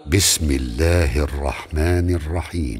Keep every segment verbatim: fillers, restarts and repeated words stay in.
بسم الله الرحمن الرحيم.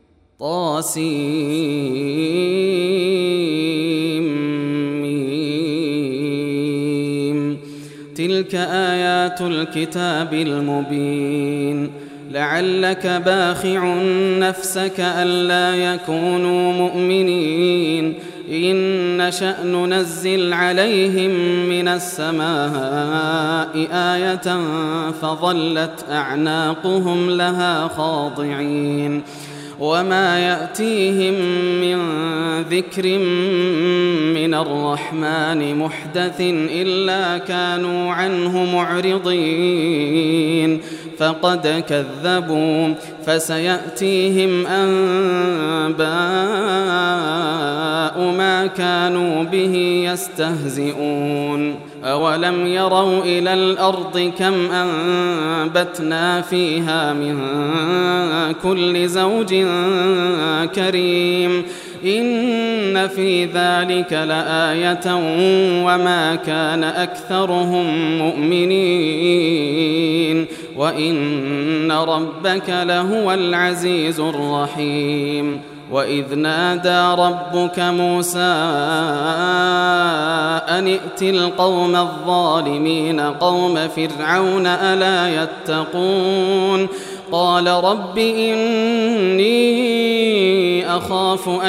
طاسيم. تلك آيات الكتاب المبين. لعلك باخع نفسك ألا يكونوا مؤمنين إن نشأ ننزل عليهم من السماء آية فظلت أعناقهم لها خاضعين وما يأتيهم من ذكر من الرحمن محدث إلا كانوا عنه معرضين فقد كذبوا فسيأتيهم أنباء ما كانوا به يستهزئون أولم يروا إلى الأرض كم أنبتنا فيها من كل زوج كريم إن في ذلك لآية وما كان أكثرهم مؤمنين وإن ربك لهو العزيز الرحيم. وإذ نادى ربك موسى أن ائت القوم الظالمين قوم فرعون ألا يتقون قال رب إني أخاف أن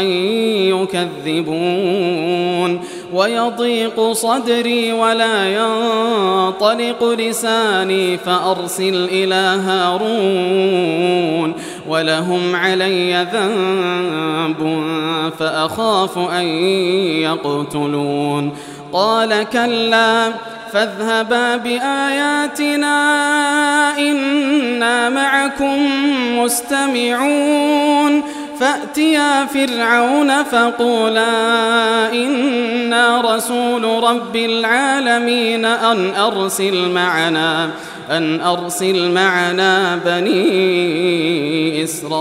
يكذبون ويضيق صدري ولا ينطلق لساني فأرسل إلى هارون ولهم علي ذنب فأخاف أن يقتلون قال كلا فاذهبا بآياتنا إنا معكم مستمعون فأتيا فرعون فقولا إنا رسول رب العالمين أن أرسل معنا أن أرسل معنا بني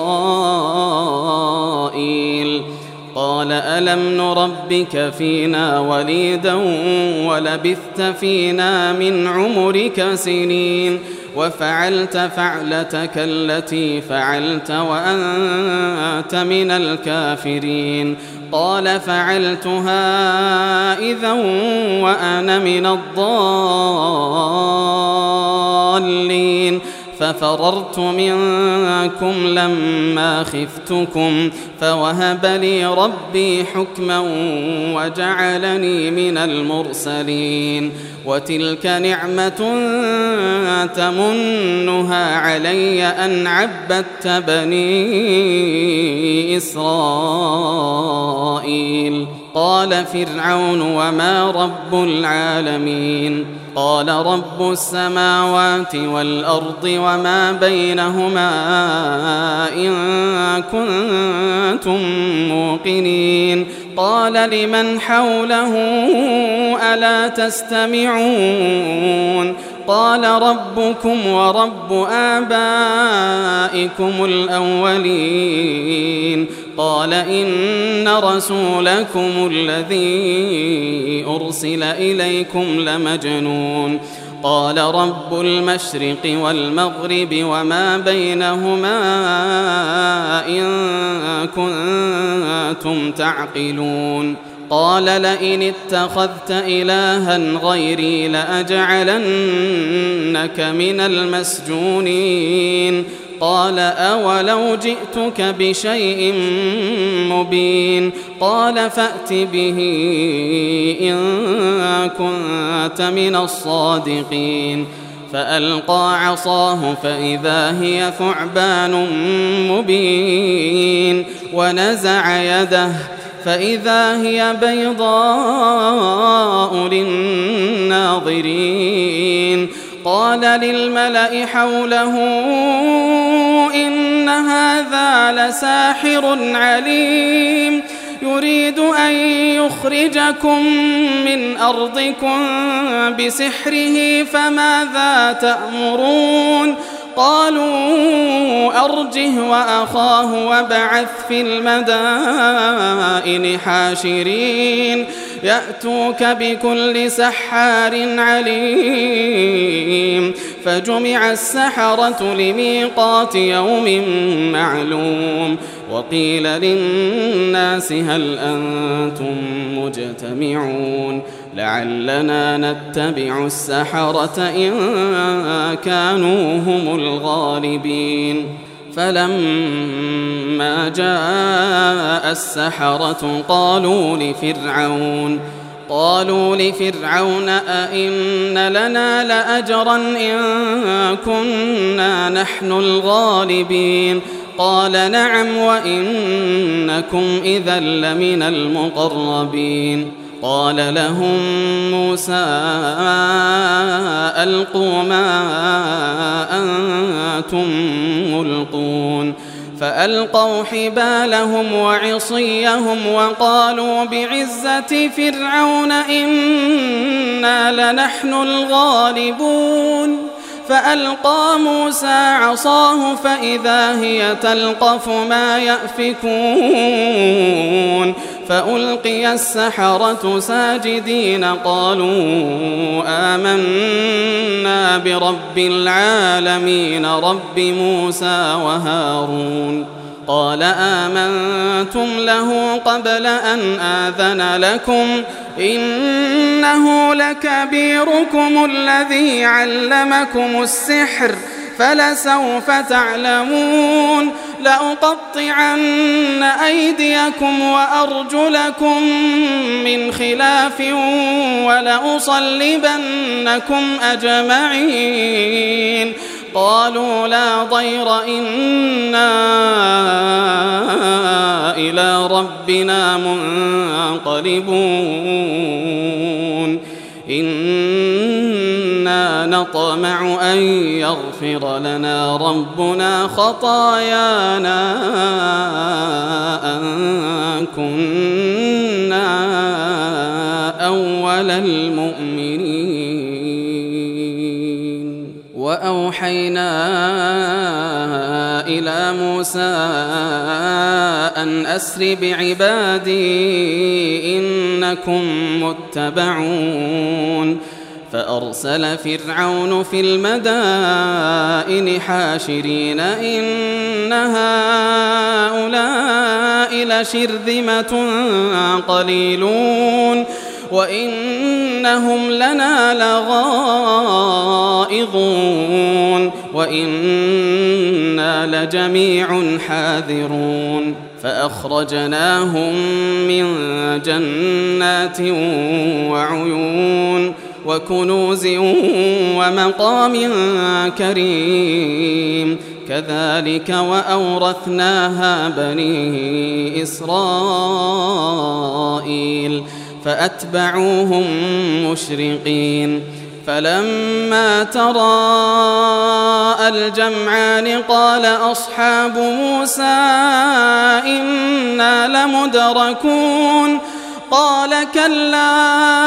إسرائيل قال ألم نربك فينا وليدا ولبثت فينا من عمرك سنين وفعلت فعلتك التي فعلت وأنت من الكافرين قال فعلتها إذا وأنا من الضالين ففررت منكم لما خفتكم فوهب لي ربي حكما وجعلني من المرسلين وتلك نعمة تمنها علي أن عبدت بني إسرائيل قال فرعون وما رب العالمين قال رب السماوات والأرض وما بينهما إن كنتم موقنين قال لمن حوله ألا تستمعون قال ربكم ورب آبائكم الأولين قال إن رسولكم الذي أرسل إليكم لمجنون قال رب المشرق والمغرب وما بينهما إن كنتم تعقلون قال لئن اتخذت إلها غيري لأجعلنك من المسجونين قال أولو جئتك بشيء مبين قال فأت به إن كنت من الصادقين فألقى عصاه فإذا هي ثعبان مبين ونزع يده فإذا هي بيضاء للناظرين قال للملأ حوله إن هذا لساحر عليم يريد أن يخرجكم من أرضكم بسحره فماذا تأمرون قالوا أرجه وأخاه وابعث في المدائن حاشرين يأتوك بكل سحار عليم فجمع السحرة لميقات يوم معلوم وقيل للناس هل أنتم مجتمعون لعلنا نتبع السحرة إن كانوا هم الغالبين فلما جاء السحرة قالوا لفرعون قالوا لفرعون أئن لنا لأجرا إن كنا نحن الغالبين قال نعم وإنكم إذا لمن المقربين قال لهم موسى ألقوا ما أنتم ملقون فألقوا حبالهم وعصيهم وقالوا بعزة فرعون إنا لنحن الغالبون فألقى موسى عصاه فإذا هي تلقف ما يأفكون فألقي السحرة ساجدين قالوا آمنا برب العالمين رب موسى وهارون قال آمنتم له قبل أن آذن لكم إنه لكبيركم الذي علمكم السحر فلسوف تعلمون لأقطعن أيديكم وأرجلكم من خلاف ولأصلبنكم أجمعين قالوا لا ضير إنا إلى ربنا منقلبون إنا نطمع أن يغفر لنا ربنا خطايانا أن كنا أول المؤمنين وأوحينا إلى موسى أن أسر بعبادي إنكم متبعون فأرسل فرعون في المدائن حاشرين إن هؤلاء لشرذمة قليلون وإنهم لنا لغائظون وإنا لجميع حاذرون فأخرجناهم من جنات وعيون وكنوز ومقام كريم كذلك وأورثناها بني إسرائيل فأتبعوهم مشرقين فلما تراءى الجمعان قال أصحاب موسى إنا لمدركون قال كلا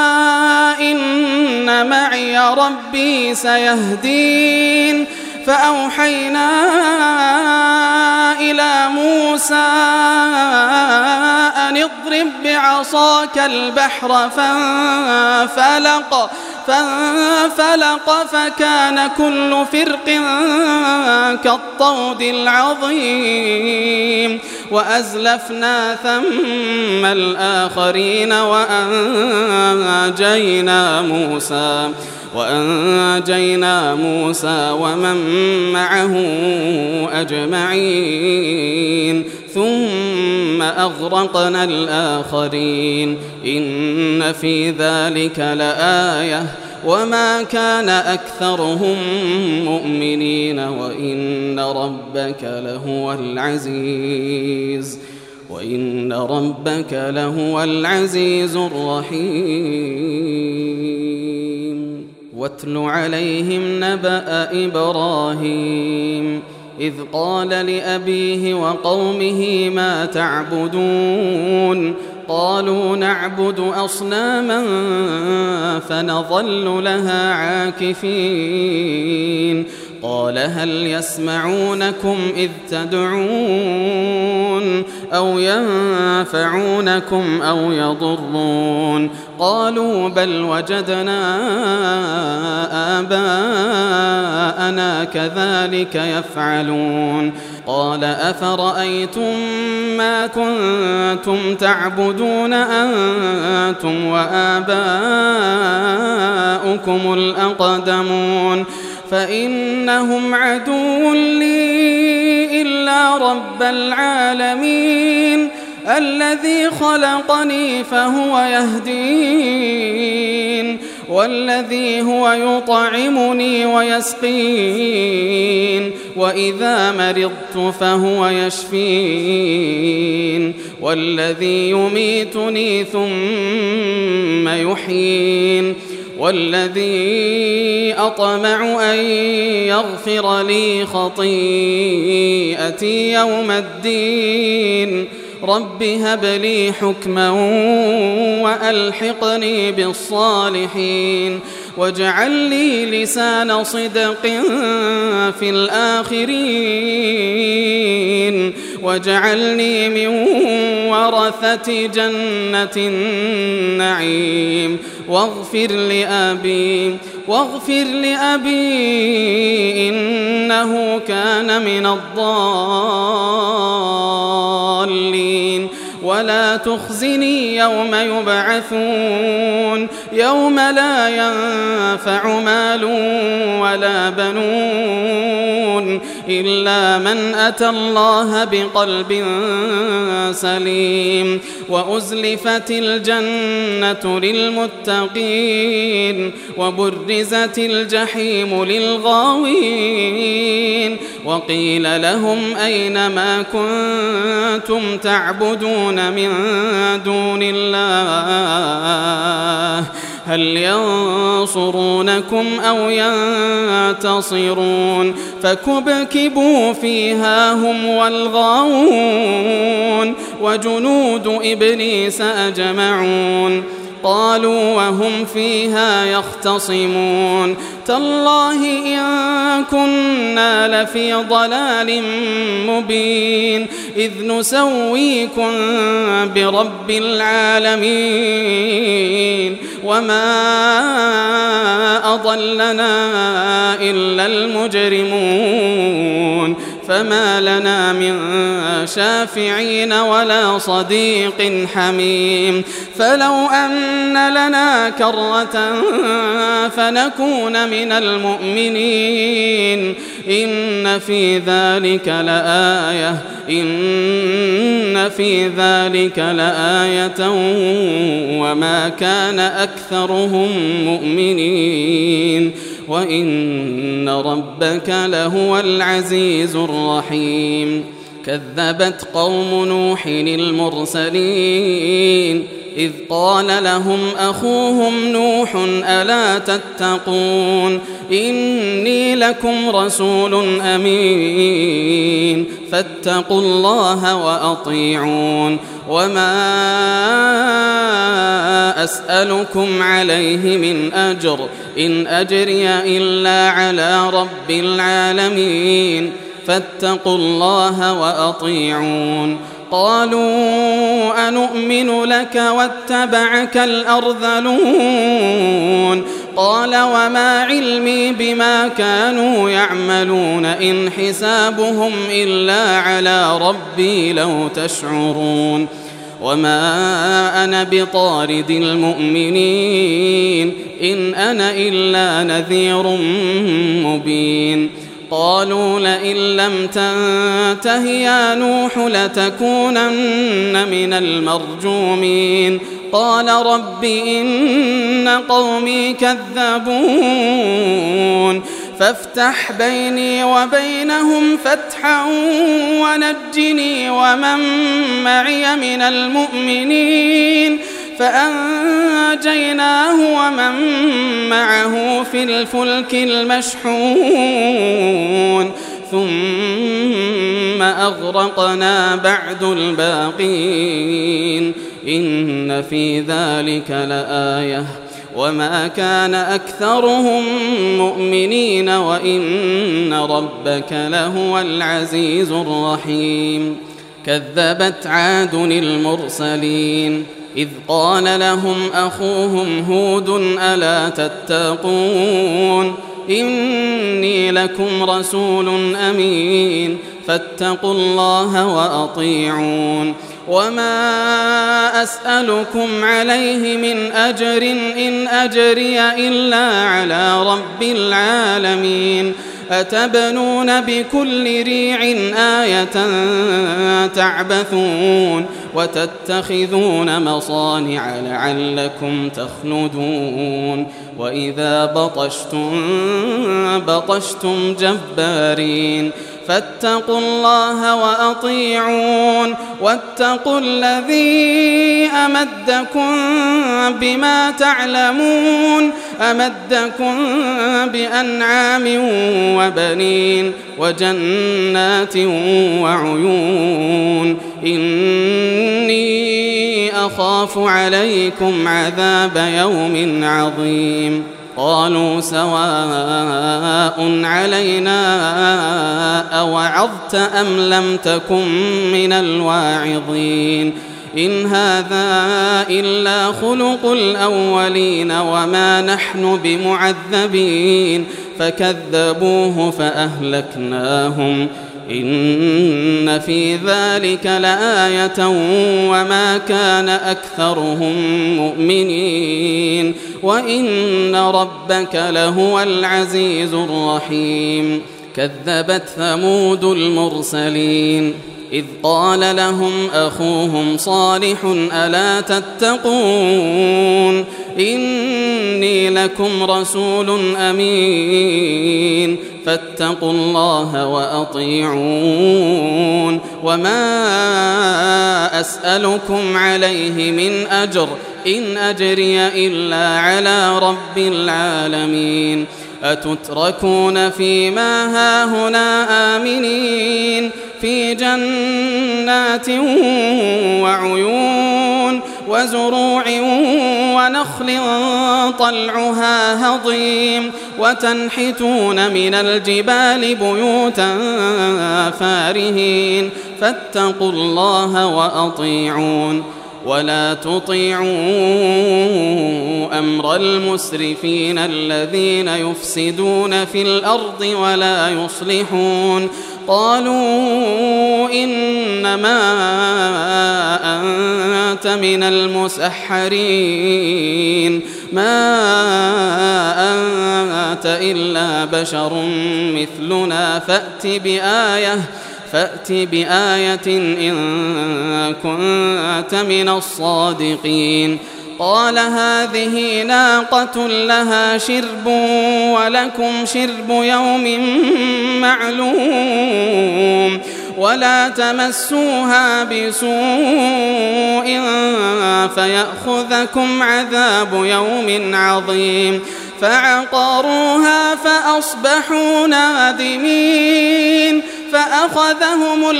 إن معي ربي سيهدين فأوحينا إلى موسى أن اضرب بعصاك البحر فانفلق فانفلق فكان كل فرق كالطود العظيم وأزلفنا ثم الآخرين وأنجينا موسى وأنجينا موسى ومن معه أجمعين ثم أغرقنا الآخرين إن في ذلك لآية وما كان أكثرهم مؤمنين وإن ربك لهو العزيز وإن ربك لهو العزيز الرحيم واتل عليهم نبأ إبراهيم إذ قال لأبيه وقومه ما تعبدون قالوا نعبد أصناما فنظل لها عاكفين قال هل يسمعونكم إذ تدعون أو ينفعونكم أو يضرون قالوا بل وجدنا آباءنا كذلك يفعلون قال أفرأيتم ما كنتم تعبدون أنتم وآباؤكم الأقدمون فإنهم عدو لي إلا رب العالمين الذي خلقني فهو يهدين والذي هو يطعمني ويسقين وإذا مرضت فهو يشفين والذي يميتني ثم يحيين والذي أطمع أن يغفر لي خطيئتي يوم الدين رب هب لي حكما وألحقني بالصالحين واجعل لي لسان صدق في الآخرين واجعلني من ورثة جنة النعيم واغفر لأبي واغفر لأبي إنه كان من الضالين ولا تخزني يوم يبعثون يوم لا ينفع مال ولا بنون إلا من أتى الله بقلب سليم وأزلفت الجنة للمتقين وبرزت الجحيم للغاوين وقيل لهم أين ما كنتم تعبدون من دون الله هل ينصرونكم أو ينتصرون فكبكبوا فيها هم والغاوون وجنود إبليس أجمعون قالوا وهم فيها يختصمون تالله إن كنا لفي ضلال مبين إذ نسويكم برب العالمين وما أضلنا إلا المجرمون فما لنا من شافعين ولا صديق حميم فلو أن لنا كرة فنكون من المؤمنين إن في ذلك لآية إن في ذلك لآية وما كان أكثرهم مؤمنين وإن ربك لهو العزيز الرحيم كذبت قوم نوح المرسلين إذ قال لهم أخوهم نوح ألا تتقون إني لكم رسول أمين فاتقوا الله وأطيعون وما أسألكم عليه من أجر إن أجري إلا على رب العالمين فاتقوا الله وأطيعون قالوا أنؤمن لك واتبعك الأرذلون قال وما علمي بما كانوا يعملون إن حسابهم إلا على ربي لو تشعرون وما أنا بطارد المؤمنين إن أنا إلا نذير مبين قالوا لئن لم تنته يا نوح لتكونن من المرجومين قال رب إن قومي كذبون فافتح بيني وبينهم فتحا ونجني ومن معي من المؤمنين فأنجيناه ومن معه في الفلك المشحون ثم أغرقنا بعد الباقين إن في ذلك لآية وما كان أكثرهم مؤمنين وإن ربك لهو العزيز الرحيم كذبت عاد المرسلين إذ قال لهم أخوهم هود ألا تتقون إني لكم رسول أمين فاتقوا الله وأطيعون وما أسألكم عليه من أجر إن أجري إلا على رب العالمين أتبنون بكل ريع آية تعبثون وتتخذون مصانع لعلكم تخلدون وإذا بطشتم بطشتم جبارين فاتقوا الله وأطيعون واتقوا الذي أمدكم بما تعلمون أمدكم بأنعام وبنين وجنات وعيون إني أخاف عليكم عذاب يوم عظيم قالوا سواء علينا أوعظت أم لم تكن من الواعظين إن هذا إلا خلق الأولين وما نحن بمعذبين فكذبوه فأهلكناهم إن في ذلك لآية وما كان أكثرهم مؤمنين وإن ربك لهو العزيز الرحيم كذبت ثمود المرسلين إذ قال لهم أخوهم صالح ألا تتقون إني لكم رسول أمين فاتقوا الله وأطيعون وما أسألكم عليه من أجر إن أجري إلا على رب العالمين أتتركون فيما هاهنا آمنين في جنات وعيون وزروع ونخل طلعها هضيم وتنحتون من الجبال بيوتا فارهين فاتقوا الله وأطيعون ولا تطيعوا أمر المسرفين الذين يفسدون في الأرض ولا يصلحون قالوا إنما أنت من المسحرين ما أنت إلا بشر مثلنا فأت بآية فأت بآية إن كنت من الصادقين قال هذه ناقة لها شرب ولكم شرب يوم معلوم ولا تمسوها بسوء فيأخذكم عذاب يوم عظيم فعقروها فأصبحوا نادمين فأخذهم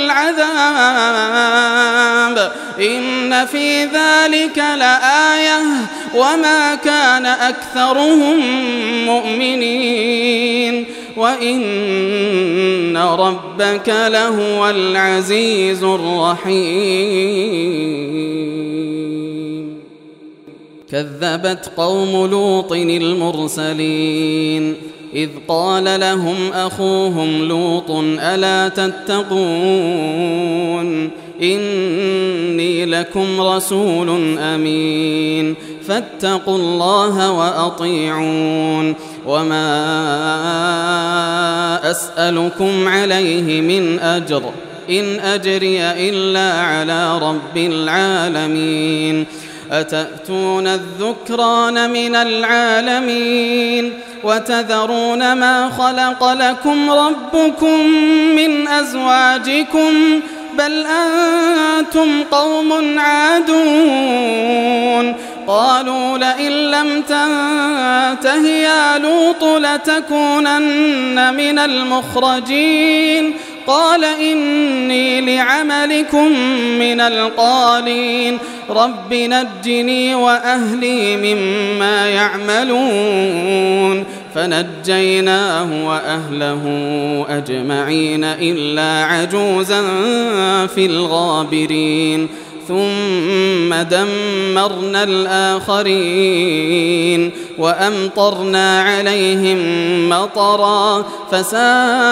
العذاب إن في ذلك لآية وما كان أكثرهم مؤمنين وإن ربك لهو العزيز الرحيم كذبت قوم لوط المرسلين إذ قال لهم أخوهم لوط ألا تتقون إني لكم رسول أمين فاتقوا الله وأطيعون وما أسألكم عليه من أجر إن أجري إلا على رب العالمين أتأتون الذكران من العالمين وتذرون ما خلق لكم ربكم من أزواجكم بل أنتم قوم عادون قالوا لئن لم تنته يا لوط لتكونن من المخرجين قال إني بعملكم من القالين رب نجني وأهلي مما يعملون فنجيناه وأهله أجمعين إلا عجوزا في الغابرين ثم دمرنا الآخرين وأمطرنا عليهم مطرا فساء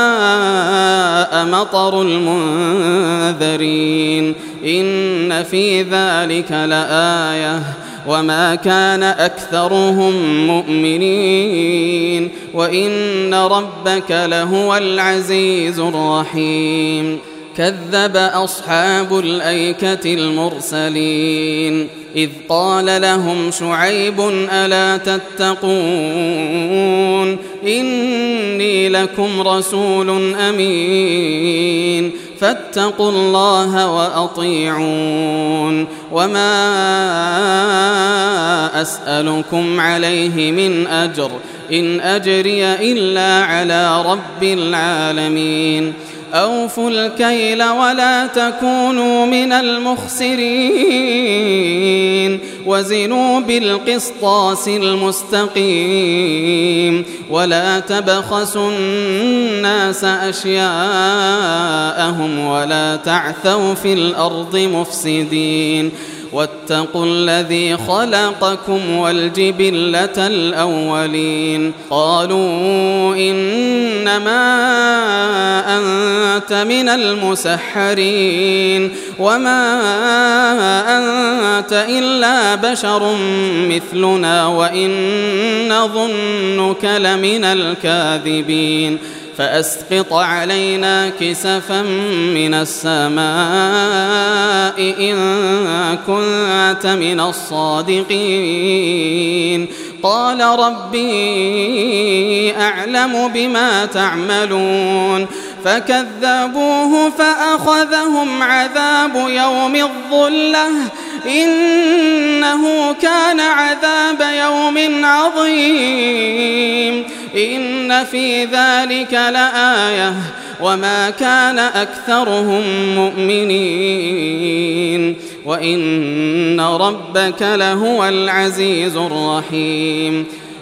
مطر المنذرين إن في ذلك لآية وما كان أكثرهم مؤمنين وإن ربك لهو العزيز الرحيم كذب أصحاب الأيكة المرسلين إذ قال لهم شعيب ألا تتقون إني لكم رسول أمين فاتقوا الله وأطيعون وما أسألكم عليه من أجر إن أجري إلا على رب العالمين أوفوا الكيل ولا تكونوا من المخسرين وزنوا بالقسطاس المستقيم ولا تبخسوا الناس أشياءهم ولا تعثوا في الأرض مفسدين واتقوا الذي خلقكم والجبلة الأولين قالوا إنما أنت من المسحرين وما أنت إلا بشر مثلنا وإن نظنك لمن الكاذبين فأسقط علينا كسفا من السماء إن كنت من الصادقين قال ربي أعلم بما تعملون فكذبوه فأخذهم عذاب يوم الظلة إنه كان عذاب يوم عظيم إن في ذلك لآية وما كان أكثرهم مؤمنين وإن ربك لهو العزيز الرحيم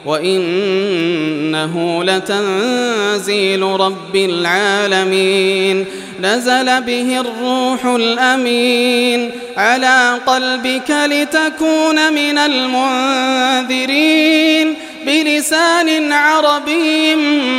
وإنه لتنزيل رب العالمين نزل به الروح الأمين على قلبك لتكون من المنذرين بلسان عربي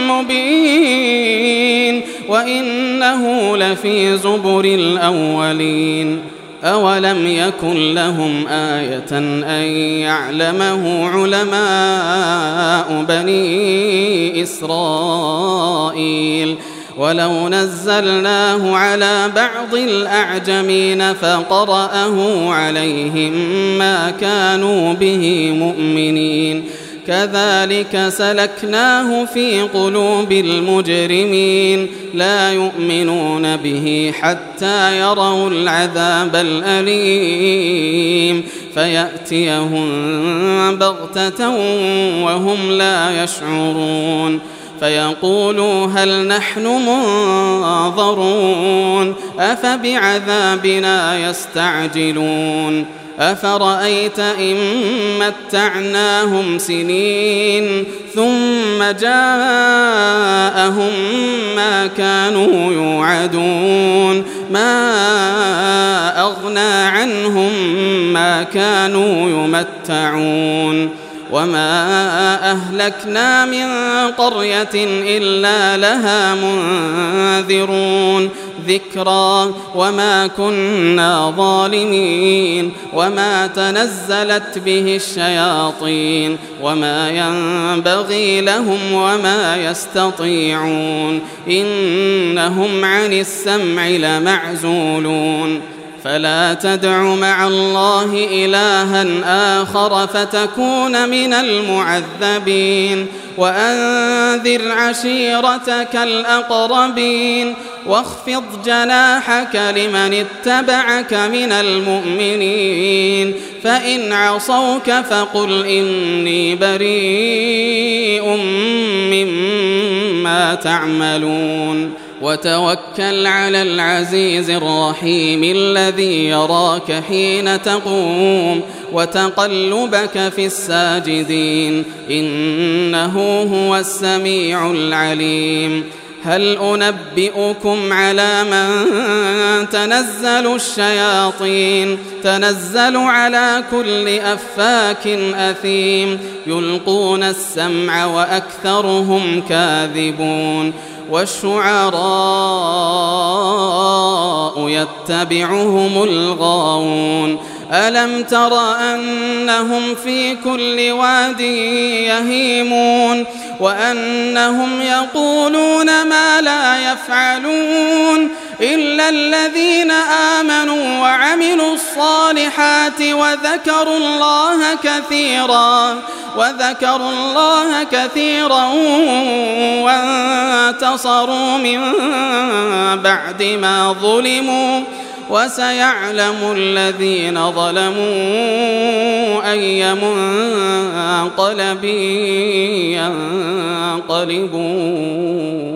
مبين وإنه لفي زبر الأولين أولم يكن لهم آية أن يعلمه علماء بني إسرائيل ولو نزلناه على بعض الأعجمين فقرأه عليهم ما كانوا به مؤمنين كذلك سلكناه في قلوب المجرمين لا يؤمنون به حتى يروا العذاب الأليم فيأتيهم بغتة وهم لا يشعرون فيقولوا هل نحن منظرون أفبعذابنا يستعجلون أفرأيت إن متعناهم سنين ثم جاءهم ما كانوا يوعدون ما أغنى عنهم ما كانوا يمتعون وما أهلكنا من قرية إلا لها منذرون ذكرى وما كنا ظالمين وما تنزلت به الشياطين وما ينبغي لهم وما يستطيعون إنهم عن السمع لمعزولون فلا تدع مع الله إلها آخر فتكون من المعذبين وأنذر عشيرتك الأقربين واخفض جناحك لمن اتبعك من المؤمنين فإن عصوك فقل إني بريء مما تعملون وتوكل على العزيز الرحيم الذي يراك حين تقوم وتقلبك في الساجدين إنه هو السميع العليم. هل أنبئكم على من تنزل الشياطين تنزل على كل أفاك أثيم يلقون السمع وأكثرهم كاذبون والشعراء يتبعهم الغاوون ألم تر أنهم في كل واد يهيمون وأنهم يقولون ما لا يفعلون إلا الذين آمنوا وعملوا الصالحات وذكروا الله كثيرا وذكروا الله كثيرا وانتصروا من بعد ما ظلموا وسيعلم الذين ظلموا أي منقلب ينقلبون.